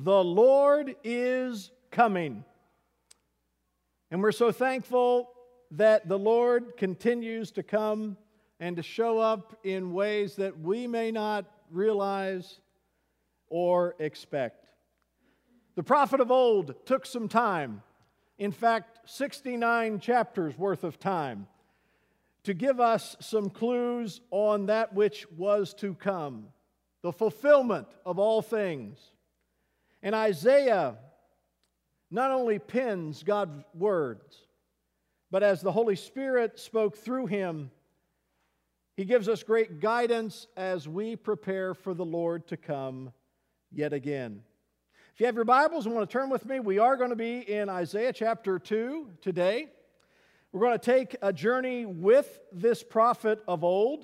The Lord is coming. And we're so thankful that the Lord continues to come and to show up in ways that we may not realize or expect. The prophet of old took some time, in fact, 69 chapters worth of time, to give us some clues on that which was to come, the fulfillment of all things. And Isaiah not only pens God's words, but as the Holy Spirit spoke through him, he gives us great guidance as we prepare for the Lord to come yet again. If you have your Bibles and want to turn with me, we are going to be in Isaiah chapter 2 today. We're going to take a journey with this prophet of old,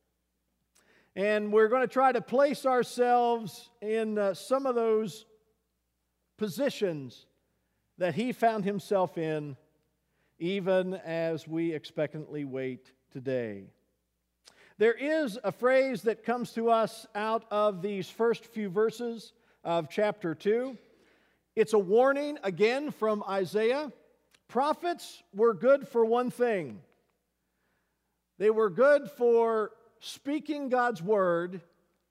and we're going to try to place ourselves in some of those positions that he found himself in, even as we expectantly wait today. There is a phrase that comes to us out of these first few verses of chapter 2. It's a warning, again, from Isaiah. Prophets were good for one thing. They were good for speaking God's word,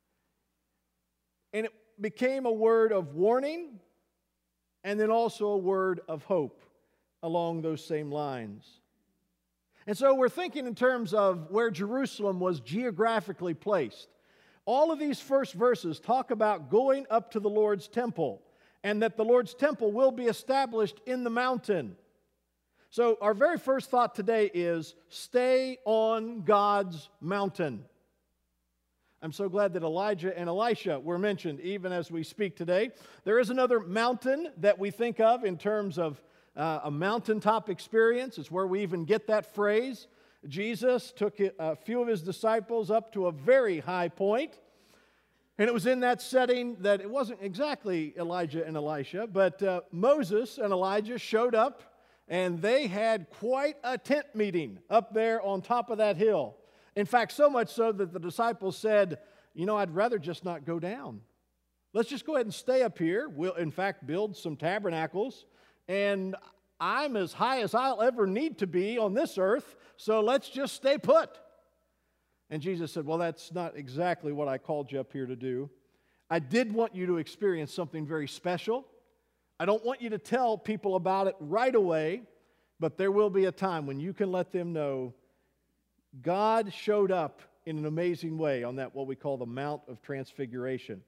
and it became a word of warning and then also a word of hope along those same lines. And so we're thinking in terms of where Jerusalem was geographically placed. All of these first verses talk about going up to the Lord's temple, and that the Lord's temple will be established in the mountain. So our very first thought today is, stay on God's mountain. I'm so glad that Elijah and Elisha were mentioned even as we speak today. There is another mountain that we think of in terms of a mountaintop experience. It's where we even get that phrase. Jesus took a few of his disciples up to a very high point, and it was in that setting that it wasn't exactly Elijah and Elisha, but Moses and Elijah showed up, and they had quite a tent meeting up there on top of that hill. In fact, so much so that the disciples said, I'd rather just not go down. Let's just go ahead and stay up here. We'll, in fact, build some tabernacles, and I'm as high as I'll ever need to be on this earth, so let's just stay put. And Jesus said, well, that's not exactly what I called you up here to do. I did want you to experience something very special. I don't want you to tell people about it right away, but there will be a time when you can let them know God showed up in an amazing way on that, what we call the Mount of Transfiguration.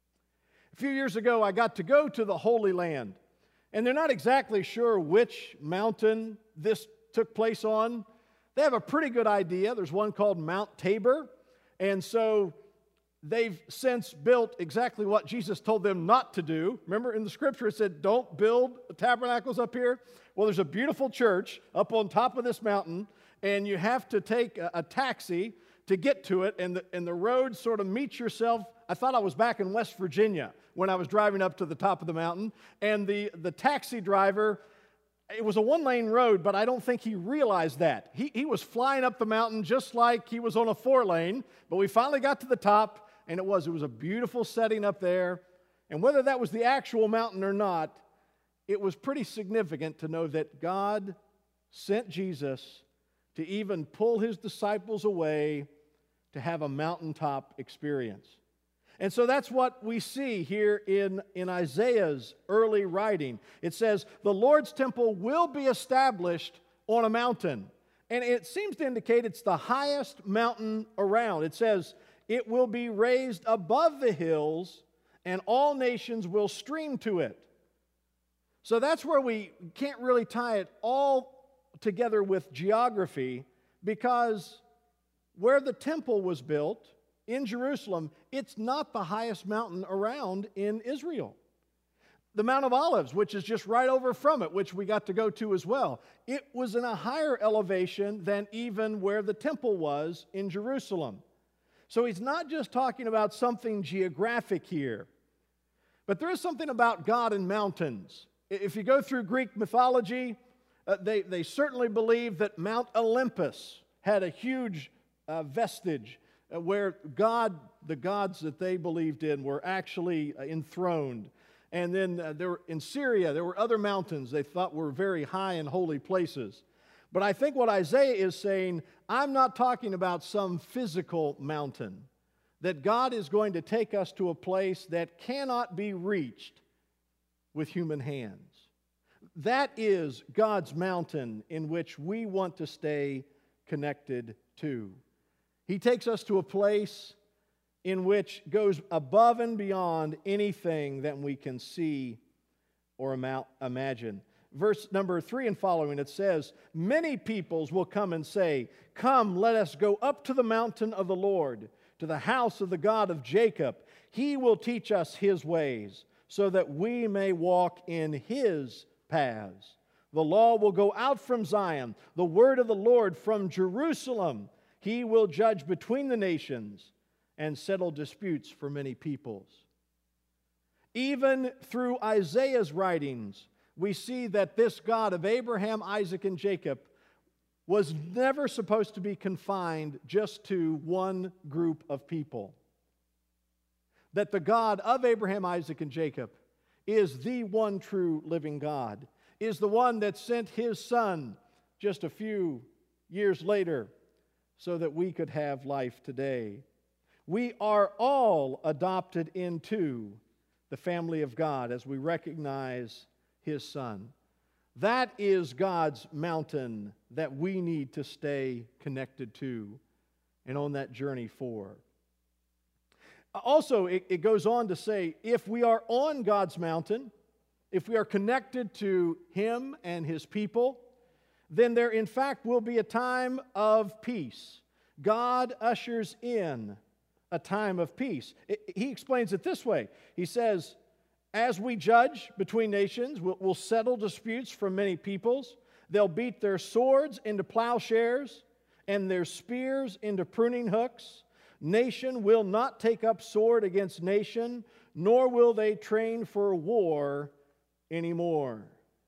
A few years ago, I got to go to the Holy Land, and they're not exactly sure which mountain this took place on. They have a pretty good idea. There's one called Mount Tabor, and so they've since built exactly what Jesus told them not to do. Remember in the scripture it said, don't build tabernacles up here? Well, there's a beautiful church up on top of this mountain, and you have to take a taxi to get to it, and the road sort of meets yourself. I thought I was back in West Virginia when I was driving up to the top of the mountain, and the taxi driver, it was a one-lane road, but I don't think he realized that. He was flying up the mountain just like he was on a four-lane, but we finally got to the top, and it was a beautiful setting up there, and whether that was the actual mountain or not, it was pretty significant to know that God sent Jesus to even pull his disciples away to have a mountaintop experience. And so that's what we see here in Isaiah's early writing. It says, the Lord's temple will be established on a mountain. And it seems to indicate it's the highest mountain around. It says, it will be raised above the hills, and all nations will stream to it. So that's where we can't really tie it all together with geography, because where the temple was built in Jerusalem, it's not the highest mountain around in Israel. The Mount of Olives, which is just right over from it, which we got to go to as well, it was in a higher elevation than even where the temple was in Jerusalem. So he's not just talking about something geographic here, but there is something about God and mountains. If you go through Greek mythology, they certainly believe that Mount Olympus had a huge vestige where the gods that they believed in were actually enthroned. And then in Syria, there were other mountains they thought were very high and holy places. But I think what Isaiah is saying, I'm not talking about some physical mountain, that God is going to take us to a place that cannot be reached with human hands. That is God's mountain in which we want to stay connected to. He takes us to a place in which goes above and beyond anything that we can see or imagine. Verse number 3 and following, it says, "Many peoples will come and say, 'Come, let us go up to the mountain of the Lord, to the house of the God of Jacob. He will teach us His ways, so that we may walk in His paths. The law will go out from Zion, the word of the Lord from Jerusalem. He will judge between the nations and settle disputes for many peoples.'" Even through Isaiah's writings, we see that this God of Abraham, Isaac, and Jacob was never supposed to be confined just to one group of people. That the God of Abraham, Isaac, and Jacob is the one true living God, is the one that sent His Son just a few years later so that we could have life today. We are all adopted into the family of God as we recognize His Son. That is God's mountain that we need to stay connected to and on that journey for. Also, it goes on to say, if we are on God's mountain, if we are connected to Him and His people, then there in fact will be a time of peace. God ushers in a time of peace. He explains it this way. He says, as we judge between nations, we'll settle disputes from many peoples. They'll beat their swords into plowshares and their spears into pruning hooks. Nation will not take up sword against nation, nor will they train for war anymore.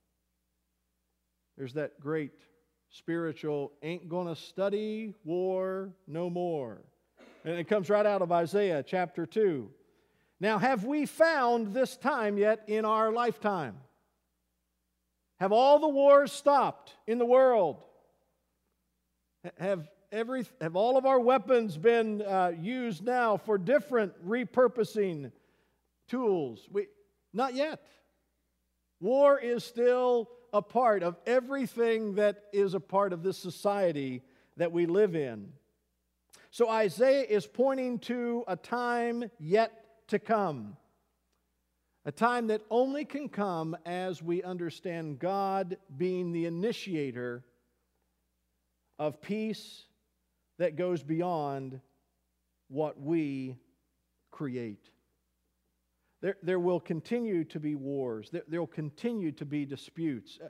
There's that great spiritual, ain't gonna study war no more. And it comes right out of Isaiah chapter 2. Now, have we found this time yet in our lifetime? Have all the wars stopped in the world? Have all of our weapons been used now for different repurposing tools? Not yet. War is still a part of everything that is a part of this society that we live in. So Isaiah is pointing to a time yet to come. A time that only can come as we understand God being the initiator of peace that goes beyond what we create. There will continue to be wars. There will continue to be disputes.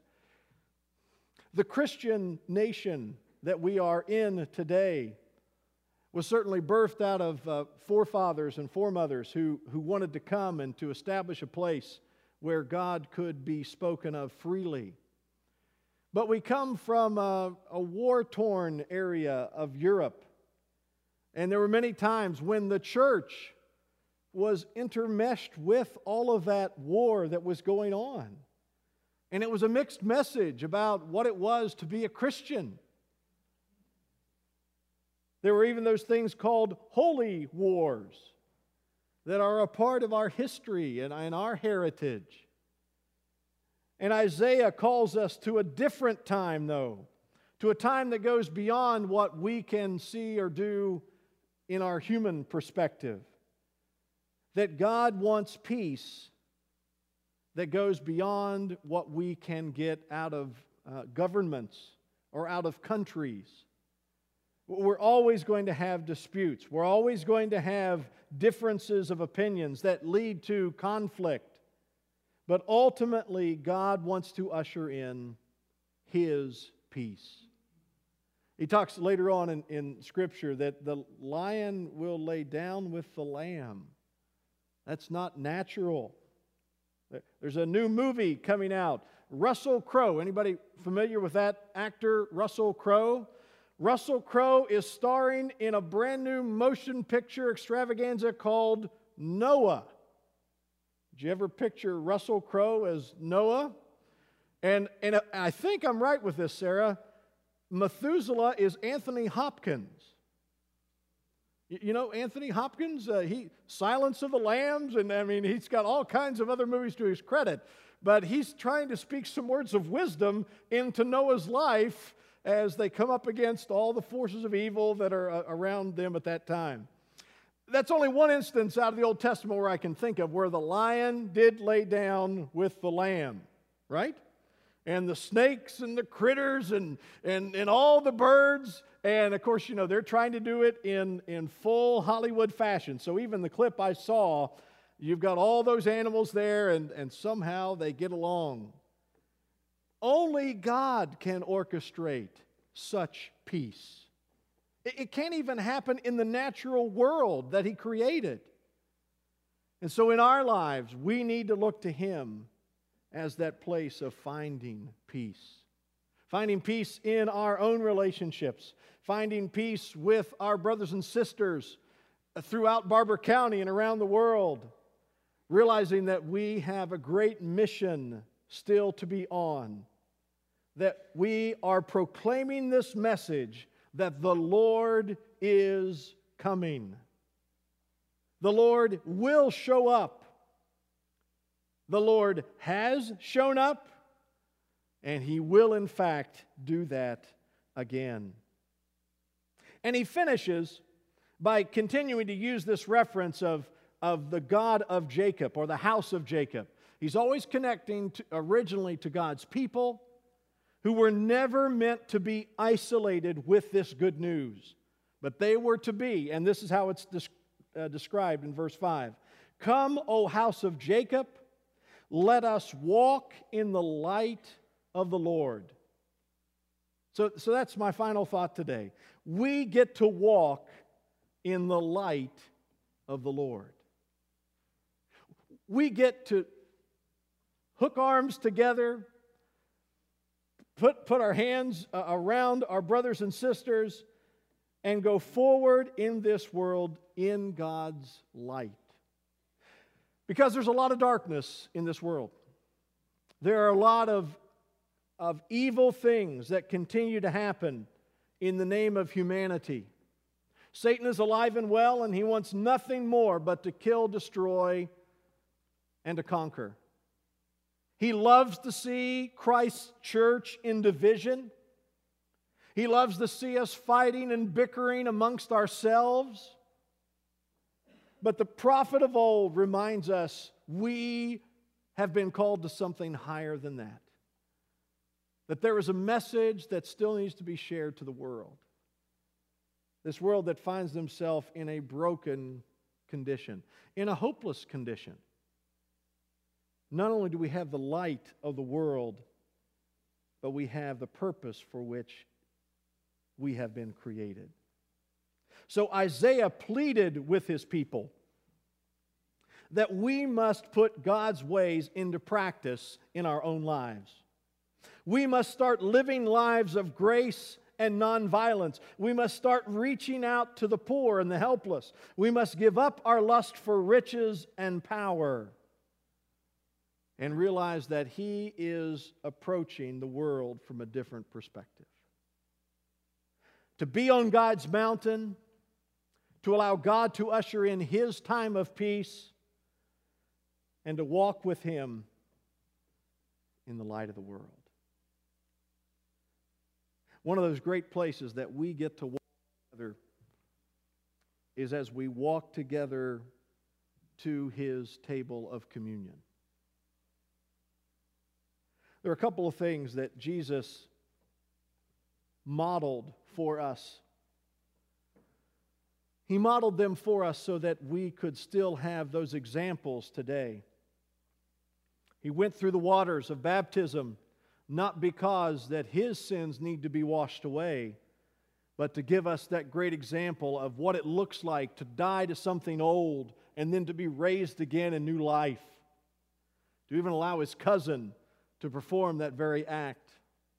The Christian nation that we are in today was certainly birthed out of forefathers and foremothers who wanted to come and to establish a place where God could be spoken of freely. But we come from a war-torn area of Europe. And there were many times when the church was intermeshed with all of that war that was going on. And it was a mixed message about what it was to be a Christian. There were even those things called holy wars that are a part of our history and our heritage. And Isaiah calls us to a different time, though, to a time that goes beyond what we can see or do in our human perspective. That God wants peace that goes beyond what we can get out of governments or out of countries. We're always going to have disputes. We're always going to have differences of opinions that lead to conflict. But ultimately, God wants to usher in His peace. He talks later on in Scripture that the lion will lay down with the lamb. That's not natural. There's a new movie coming out. Russell Crowe. Anybody familiar with that actor, Russell Crowe? Russell Crowe is starring in a brand new motion picture extravaganza called Noah. Did you ever picture Russell Crowe as Noah? And I think I'm right with this, Sarah. Methuselah is Anthony Hopkins. You know Anthony Hopkins? He Silence of the Lambs, and I mean, he's got all kinds of other movies to his credit. But he's trying to speak some words of wisdom into Noah's life as they come up against all the forces of evil that are around them at that time. That's only one instance out of the Old Testament where I can think of where the lion did lay down with the lamb, right? And the snakes and the critters and all the birds. And of course, you know, they're trying to do it in full Hollywood fashion. So even the clip I saw, you've got all those animals there and somehow they get along. Only God can orchestrate such peace. It can't even happen in the natural world that He created. And so in our lives, we need to look to Him as that place of finding peace. Finding peace in our own relationships. Finding peace with our brothers and sisters throughout Barber County and around the world. Realizing that we have a great mission still to be on. That we are proclaiming this message that the Lord is coming. The Lord will show up. The Lord has shown up, and He will in fact do that again. And He finishes by continuing to use this reference of the God of Jacob, or the house of Jacob. He's always connecting originally to God's people, who were never meant to be isolated with this good news. But they were to be, and this is how it's described in verse 5. Come, O house of Jacob, let us walk in the light of the Lord. So that's my final thought today. We get to walk in the light of the Lord. We get to hook arms together, put our hands around our brothers and sisters, and go forward in this world in God's light. Because there's a lot of darkness in this world. There are a lot of evil things that continue to happen in the name of humanity. Satan is alive and well, and he wants nothing more but to kill, destroy, and to conquer. He loves to see Christ's church in division. He loves to see us fighting and bickering amongst ourselves. But the prophet of old reminds us we have been called to something higher than that. That there is a message that still needs to be shared to the world. This world that finds themselves in a broken condition, in a hopeless condition. Not only do we have the light of the world, but we have the purpose for which we have been created. So Isaiah pleaded with his people that we must put God's ways into practice in our own lives. We must start living lives of grace and nonviolence. We must start reaching out to the poor and the helpless. We must give up our lust for riches and power and realize that He is approaching the world from a different perspective. To be on God's mountain, to allow God to usher in His time of peace, and to walk with Him in the light of the world. One of those great places that we get to walk together is as we walk together to His table of communion. There are a couple of things that Jesus modeled for us. He modeled them for us so that we could still have those examples today. He went through the waters of baptism, not because that His sins need to be washed away, but to give us that great example of what it looks like to die to something old and then to be raised again in new life. To even allow His cousin to perform that very act.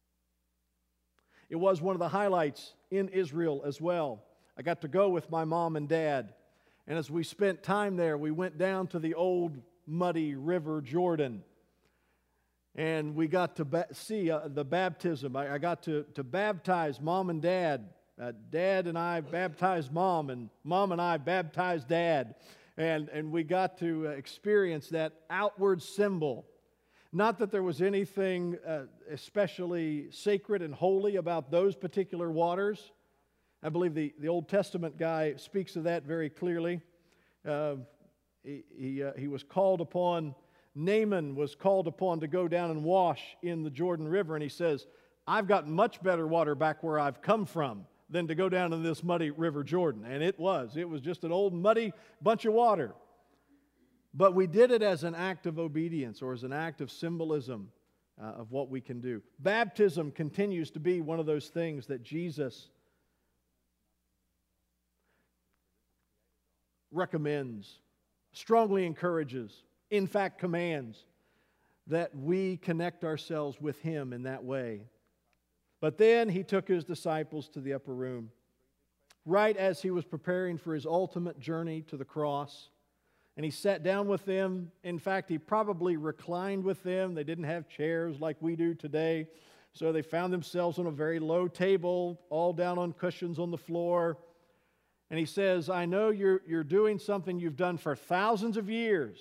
It was one of the highlights in Israel as well. I got to go with my mom and dad, and as we spent time there, we went down to the old muddy river Jordan. And we got to see the baptism. I got to baptize Mom and Dad. Dad and I baptized Mom, and Mom and I baptized Dad. And we got to experience that outward symbol. Not that there was anything especially sacred and holy about those particular waters. I believe the Old Testament guy speaks of that very clearly. He was called upon, Naaman was called upon to go down and wash in the Jordan River, and he says, I've got much better water back where I've come from than to go down in this muddy river Jordan. And it was just an old muddy bunch of water. But we did it as an act of obedience, or as an act of symbolism of what we can do. Baptism continues to be one of those things that Jesus recommends, strongly encourages, in fact commands, that we connect ourselves with Him in that way. But then He took His disciples to the upper room, right as He was preparing for His ultimate journey to the cross. And He sat down with them. In fact, He probably reclined with them. They didn't have chairs like we do today. So they found themselves on a very low table, all down on cushions on the floor. And He says, I know you're doing something you've done for thousands of years.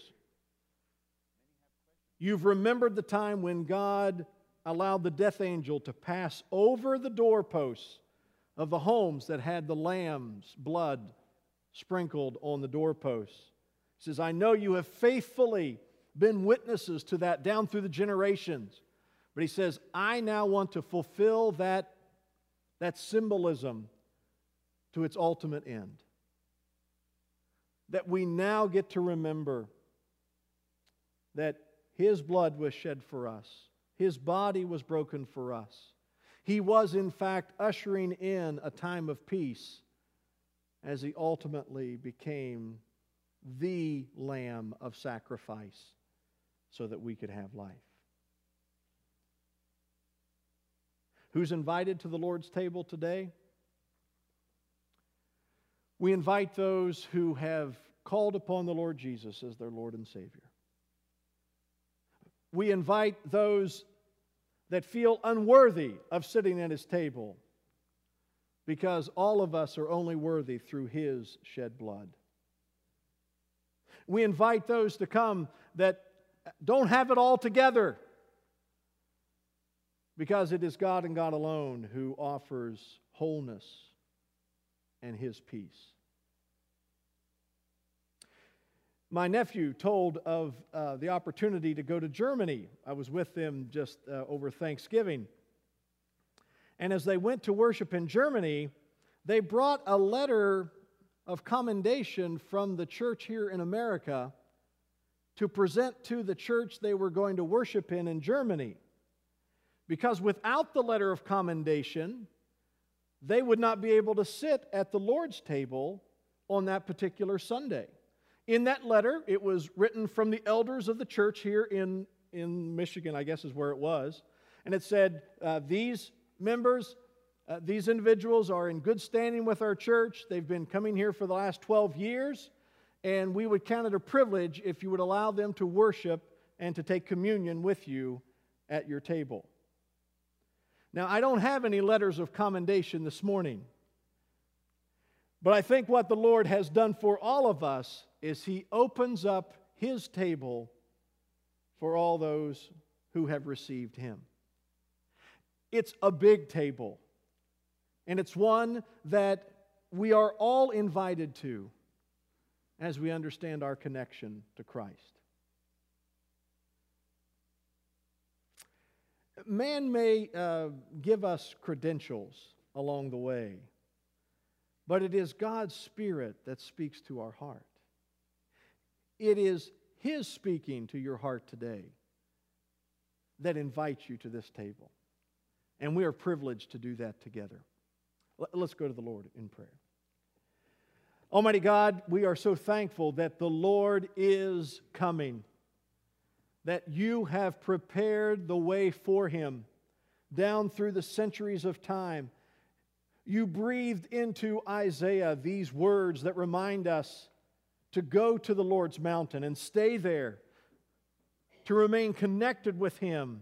You've remembered the time when God allowed the death angel to pass over the doorposts of the homes that had the lamb's blood sprinkled on the doorposts. He says, I know you have faithfully been witnesses to that down through the generations. But He says, I now want to fulfill that symbolism to its ultimate end. That we now get to remember that His blood was shed for us. His body was broken for us. He was, in fact, ushering in a time of peace as He ultimately became the Lamb of sacrifice so that we could have life. Who's invited to the Lord's table today? We invite those who have called upon the Lord Jesus as their Lord and Savior. We invite those that feel unworthy of sitting at His table, because all of us are only worthy through His shed blood. We invite those to come that don't have it all together, because it is God and God alone who offers wholeness and His peace. My nephew told of the opportunity to go to Germany. I was with them just over Thanksgiving. And as they went to worship in Germany, they brought a letter of commendation from the church here in America to present to the church they were going to worship in Germany. Because without the letter of commendation, they would not be able to sit at the Lord's table on that particular Sunday. In that letter, it was written from the elders of the church here in Michigan, I guess is where it was. And it said, these members, these individuals are in good standing with our church. They've been coming here for the last 12 years. And we would count it a privilege if you would allow them to worship and to take communion with you at your table. Now, I don't have any letters of commendation this morning. But I think what the Lord has done for all of us is He opens up His table for all those who have received Him. It's a big table, and it's one that we are all invited to as we understand our connection to Christ. Man may give us credentials along the way, but it is God's Spirit that speaks to our heart. It is His speaking to your heart today that invites you to this table. And we are privileged to do that together. Let's go to the Lord in prayer. Almighty God, we are so thankful that the Lord is coming, that you have prepared the way for Him down through the centuries of time. You breathed into Isaiah these words that remind us to go to the Lord's mountain and stay there to remain connected with Him,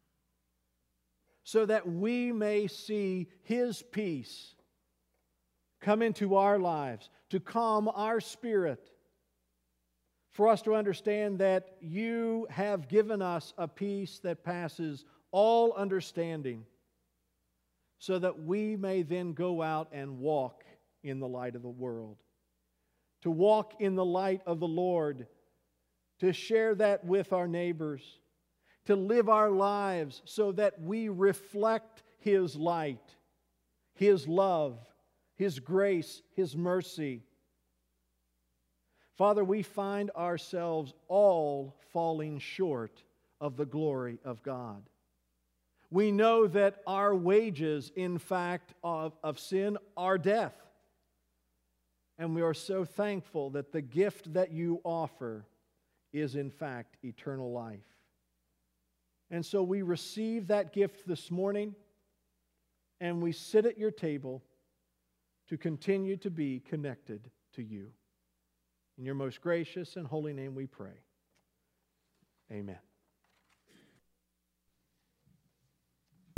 so that we may see His peace come into our lives, to calm our spirit, for us to understand that You have given us a peace that passes all understanding, so that we may then go out and walk in the light of the world, to walk in the light of the Lord, to share that with our neighbors, to live our lives so that we reflect His light, His love, His grace, His mercy. Father, we find ourselves all falling short of the glory of God. We know that our wages, in fact, of sin are death. And we are so thankful that the gift that You offer is, in fact, eternal life. And so we receive that gift this morning, and we sit at Your table to continue to be connected to You. In Your most gracious and holy name we pray. Amen.